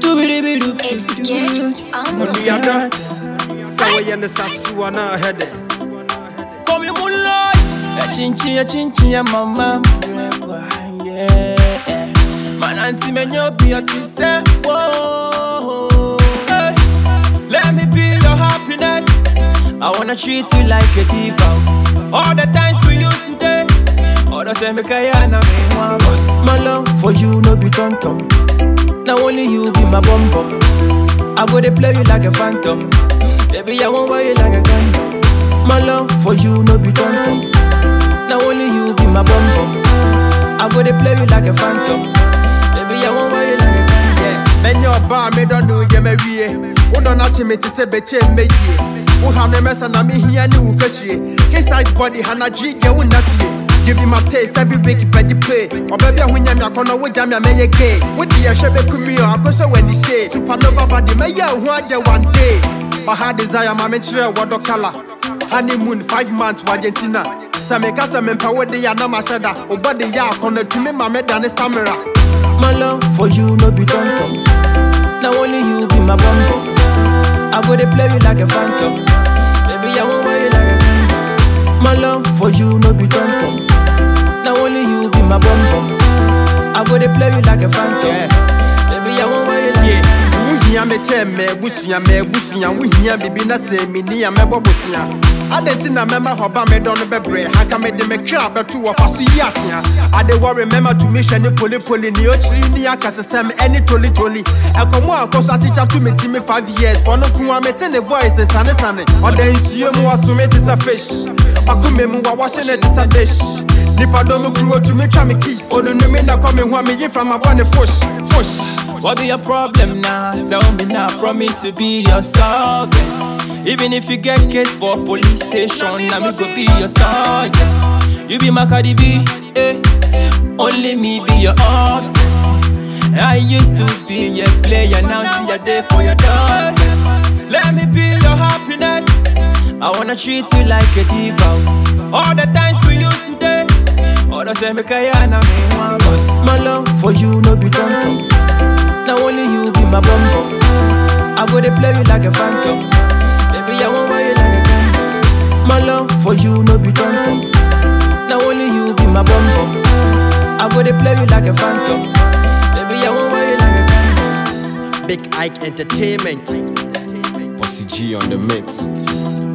It's just on the other Sawa and the Sasuana head. Come here, moonlight. A chinchi, mama. Yeah. Man, auntie, man, you're beautiful. Whoa. Hey. Let me be your happiness. I wanna treat you like a diva. All the times we used today. All the same, my love for you, no be tonton. Now only you be my bum bum. I go to play you like a phantom. Baby, I won't wear you like a gun. My love for you, no be tonton. Now only you be my bum bum. I go to play you like a phantom. Baby, I won't wear you like a gun. Yeah, men your bar, me don't know you may be. Who don't know me to say betche me. Who have the mess and I mean here new kashi. His size body, Hannah G, you will not see. Give me my taste every week if I pay. Or baby, when you're not gonna win, I'm a gay. With the Shabby Kumio, I go so when you say Supernova body, may you want you one day. My heart desire, my mentor, what the color. Honeymoon, 5 months, Argentina. Samekasa mempower the Yanama Shada, or body yak on the Timmy Mamed and Stamera. My love for you, no be tonton. Now only you be my bumbo. I go to play you like a phantom. Baby, I won't wear you like a gun. My love for you, no be tonton. Now only you be my bum bum. I go to play you like a phantom. Baby, I won't wear you like a gun. Wuhia me cheme, wusia, wuhia bibi na se mini ya mebo busia. Adenti na mema hoba me don bebre, haka me de me kra betu wo faso yi atia. Ade worry remember to me shani poli ni ochiri ni akasesem any toli. Ekomo akoso achicha to me timi 5 years. For no kunwa me ten voice sane. Ode nsuo mu asome ti sa fish. Akume mu wa washing it is a dish. Nipa do me kruo to me try me kiss. Odo no me na come ho me yin from abone fush. What be your problem now? Tell me now, promise to be your servant. Even if you get case for police station, I me go be your sergeant. You be my Cardi B, only me be your offset. I used to be your player, now see a day for your dog. Let me be your happiness. I wanna treat you like a diva. All the times we used today. All the same, my love for you, no be tonton. Now only you be my bumbo. I go to play you like a phantom. Baby, I won't wear you like a gun. My love for you, no be tonton. Now only you be my bumbo. I go to play you like a phantom. Baby, I won't wear you like a gun. Big Ike Entertainment. Bossy G on the mix.